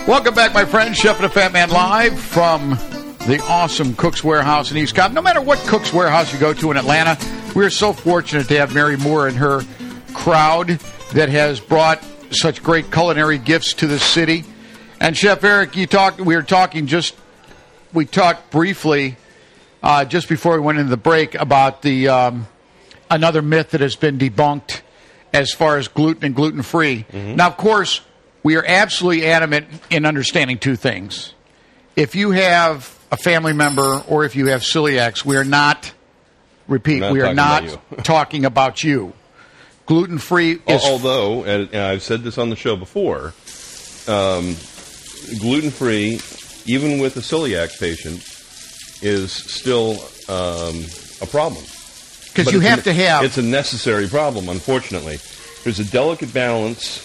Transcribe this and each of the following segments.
Welcome back, my friends. Chef and the Fat Man live from the awesome Cook's Warehouse in East Cobb. No matter what Cook's Warehouse you go to in Atlanta, we are so fortunate to have Mary Moore and her crowd that has brought such great culinary gifts to the city. And Chef Eric, we talked briefly just before we went into the break about the another myth that has been debunked as far as gluten and gluten-free. Mm-hmm. Now, of course, we are absolutely adamant in understanding two things. If you have a family member or if you have celiacs, we are not talking about you. Gluten-free is... Although, and I've said this on the show before, gluten-free, even with a celiac patient, is still a problem. Because you have to have... It's a necessary problem, unfortunately. There's a delicate balance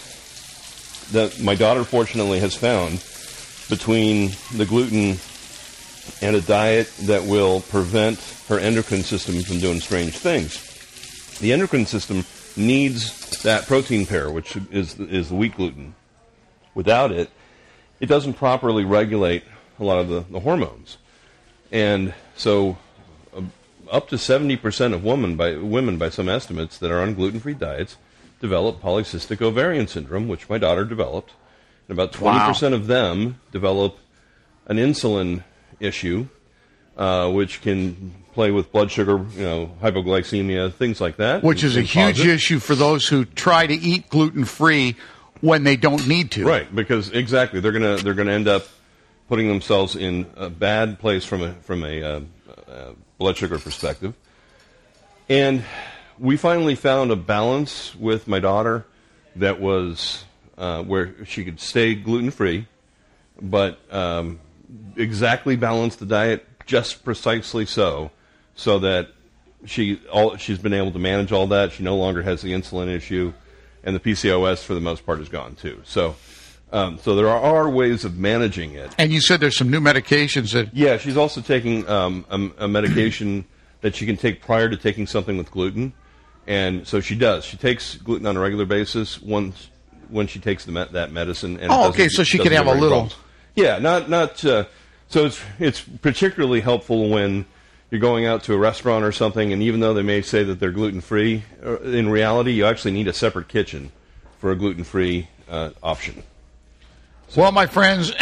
that my daughter, fortunately, has found between the gluten and a diet that will prevent her endocrine system from doing strange things. The endocrine system needs that protein pair, which is the wheat gluten. Without it, it doesn't properly regulate a lot of the hormones. And so up to 70% of women, by some estimates, that are on gluten-free diets develop polycystic ovarian syndrome, which my daughter developed. And about 20% of them develop an insulin issue, which can play with blood sugar, hypoglycemia, things like that. Which is a huge issue for those who try to eat gluten-free when they don't need to. Right, because exactly, they're gonna end up putting themselves in a bad place from a blood sugar perspective. And we finally found a balance with my daughter that was where she could stay gluten-free, but exactly balance the diet just precisely so that she's been able to manage all that. She no longer has the insulin issue, and the PCOS for the most part is gone too. So there are ways of managing it. And you said there's some new medications that... Yeah, she's also taking a medication that she can take prior to taking something with gluten. And so she does. She takes gluten on a regular basis when she takes that medicine. And okay, so she can have a little... Problems. Yeah, not. So it's particularly helpful when you're going out to a restaurant or something, and even though they may say that they're gluten-free, in reality, you actually need a separate kitchen for a gluten-free option. So. Well, my friends,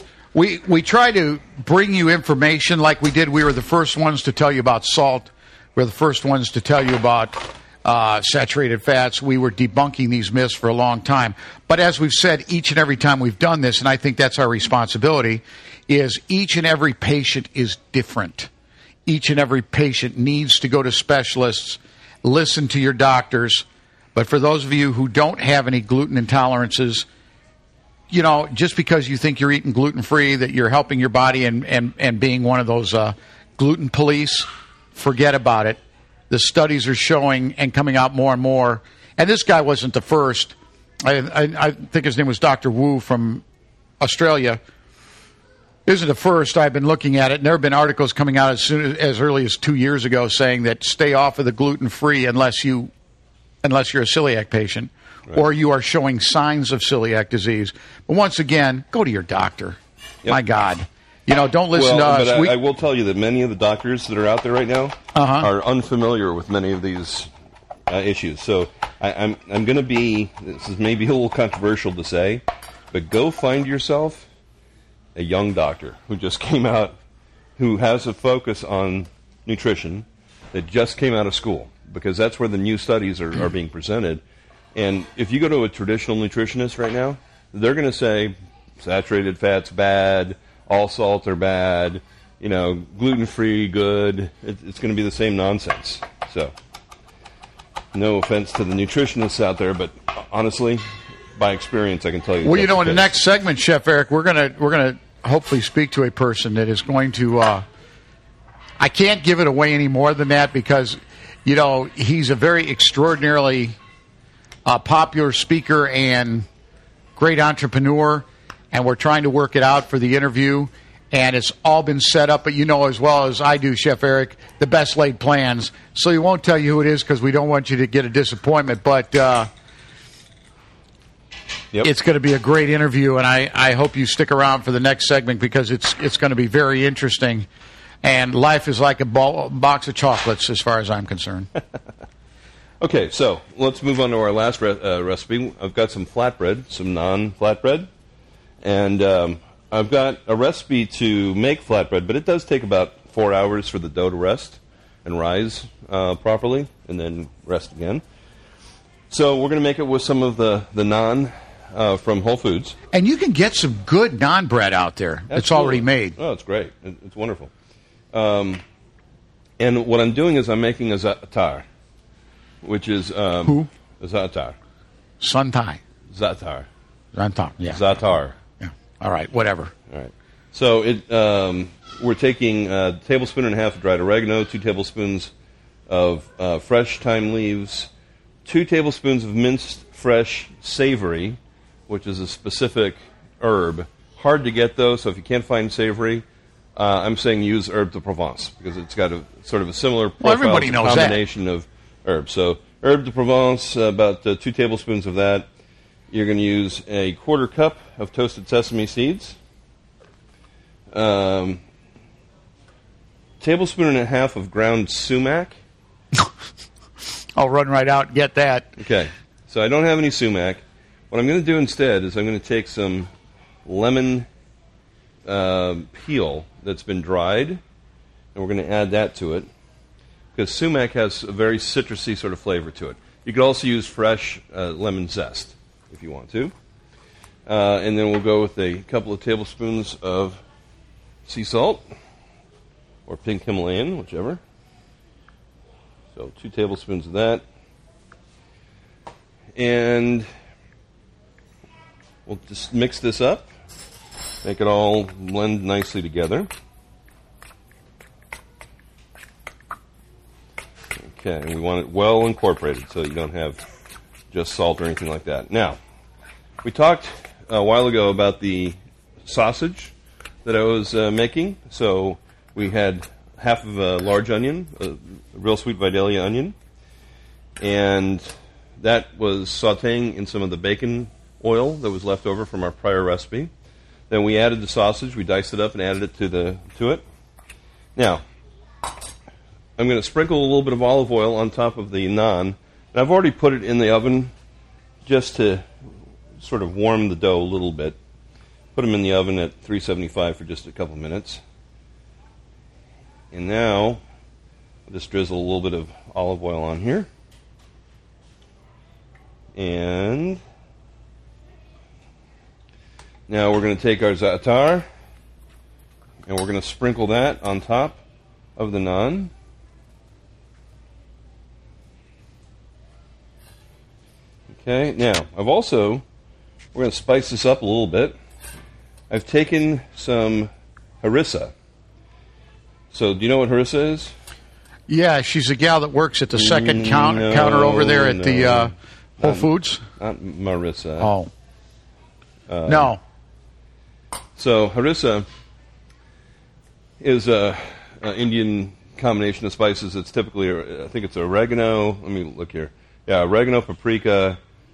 we try to bring you information like we did. We were the first ones to tell you about salt. We were the first ones to tell you about saturated fats. We were debunking these myths for a long time. But as we've said each and every time we've done this, and I think that's our responsibility, is each and every patient is different. Each and every patient needs to go to specialists, listen to your doctors. But for those of you who don't have any gluten intolerances, just because you think you're eating gluten-free, that you're helping your body and being one of those gluten police, forget about it. The studies are showing and coming out more and more. And this guy wasn't the first. I think his name was Dr. Wu from Australia. This is the first. I've been looking at it, and there have been articles coming out as early as 2 years ago saying that stay off of the gluten-free unless you're a celiac patient, right, or you are showing signs of celiac disease. But once again, go to your doctor. Yep. My God. Don't listen to us. But I will tell you that many of the doctors that are out there right now are unfamiliar with many of these issues. So I'm going to be, this is maybe a little controversial to say, but go find yourself a young doctor who just came out, who has a focus on nutrition, that just came out of school, because that's where the new studies are being presented. And if you go to a traditional nutritionist right now, they're going to say saturated fat's bad, all salts are bad, gluten-free, good. It's going to be the same nonsense. So, no offense to the nutritionists out there, but honestly, by experience, I can tell you. Well, in the next segment, Chef Eric, we're gonna hopefully speak to a person that is going to. I can't give it away any more than that because, he's a very extraordinarily popular speaker and great entrepreneur. And we're trying to work it out for the interview, and it's all been set up. But as well as I do, Chef Eric, the best laid plans. So we won't tell you who it is because we don't want you to get a disappointment. But Yep. It's going to be a great interview, and I hope you stick around for the next segment because it's going to be very interesting. And life is like a box of chocolates as far as I'm concerned. Okay, so let's move on to our last recipe. I've got some flatbread, some naan flatbread, and I've got a recipe to make flatbread, but it does take about 4 hours for the dough to rest and rise properly, and then rest again. So we're going to make it with some of the naan from Whole Foods. And you can get some good naan bread out there. It's already made. Oh, it's great. It's wonderful. And what I'm doing is I'm making a za'atar, which is... Who? A za'atar. Suntai. Za'atar. Zantam, yeah. Za'atar. Yeah. All right, whatever. All right. So we're taking a tablespoon and a half of dried oregano, 2 tablespoons of fresh thyme leaves, 2 tablespoons of minced fresh savory, which is a specific herb. Hard to get, though, so if you can't find savory, I'm saying use herb de Provence because it's got a sort of a similar profile. Well, everybody knows combination of herbs. So herb de Provence, about 2 tablespoons of that. You're going to use a 1/4 cup of toasted sesame seeds, tablespoon and a half of ground sumac. I'll run right out and get that. Okay, so I don't have any sumac. What I'm going to do instead is I'm going to take some lemon peel that's been dried, and we're going to add that to it because sumac has a very citrusy sort of flavor to it. You could also use fresh lemon zest if you want to. And then we'll go with a couple of tablespoons of sea salt or pink Himalayan, whichever. So 2 tablespoons of that. And we'll just mix this up, make it all blend nicely together. Okay, and we want it well incorporated so you don't have just salt or anything like that. Now, we talked a while ago about the sausage that I was making. So we had half of a large onion, a real sweet Vidalia onion, and that was sauteing in some of the bacon oil that was left over from our prior recipe. Then we added the sausage, we diced it up and added it to it. Now, I'm going to sprinkle a little bit of olive oil on top of the naan. And I've already put it in the oven just to sort of warm the dough a little bit. Put them in the oven at 375 for just a couple minutes. And now, I'll just drizzle a little bit of olive oil on here. And now we're going to take our za'atar and we're going to sprinkle that on top of the naan. Okay, now, we're going to spice this up a little bit. I've taken some harissa. So, do you know what harissa is? Yeah, she's a gal that works at the second counter over there at the Whole Foods. Not Marissa. Oh. No. So, harissa is an Indian combination of spices. It's typically, I think it's oregano. Let me look here. Yeah, oregano, paprika,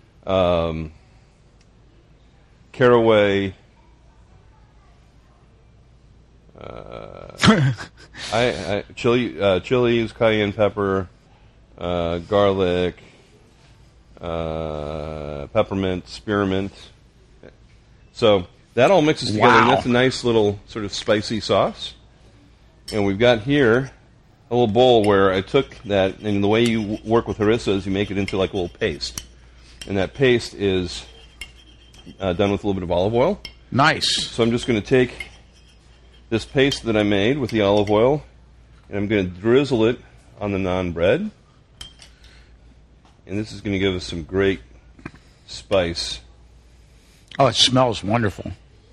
caraway, chilies, cayenne pepper, garlic, peppermint, spearmint. So that all mixes together, and that's a nice little sort of spicy sauce. And we've got here a little bowl where I took that, and the way you work with harissa is you make it into like a little paste. And that paste is done with a little bit of olive oil. Nice. So I'm just going to take this paste that I made with the olive oil, and I'm going to drizzle it on the naan bread. And this is going to give us some great spice. Oh, it smells wonderful.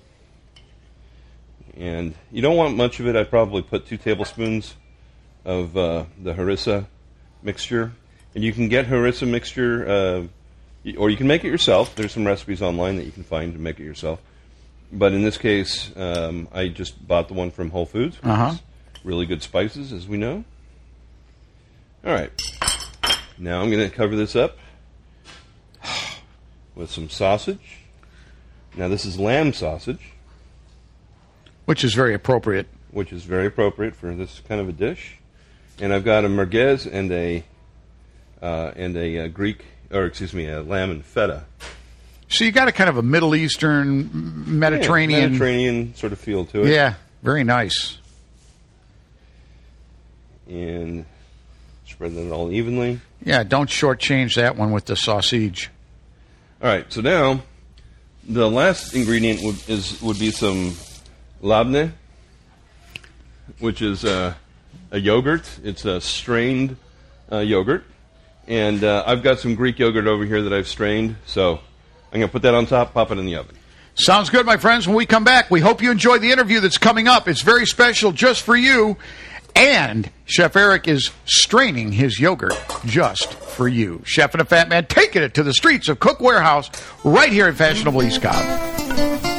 And you don't want much of it. I'd probably put 2 tablespoons of the harissa mixture. And you can get harissa mixture, or you can make it yourself. There's some recipes online that you can find to make it yourself. But in this case, I just bought the one from Whole Foods. Really good spices, as we know. All right. Now I'm going to cover this up with some sausage. Now, this is lamb sausage, which is very appropriate. Which is very appropriate for this kind of a dish. And I've got a merguez and a Greek, or excuse me, a lamb and feta. So you got a kind of a Middle Eastern, Mediterranean... Yeah, Mediterranean sort of feel to it. Yeah, very nice. And spread that all evenly. Yeah, don't shortchange that one with the sausage. All right, so now the last ingredient would be some labne, which is a yogurt. It's a strained yogurt. And I've got some Greek yogurt over here that I've strained, so I'm going to put that on top, pop it in the oven. Sounds good, my friends. When we come back, we hope you enjoyed the interview that's coming up. It's very special just for you. And Chef Eric is straining his yogurt just for you. Chef and a Fat Man taking it to the streets of Cook Warehouse right here in fashionable East Cobb.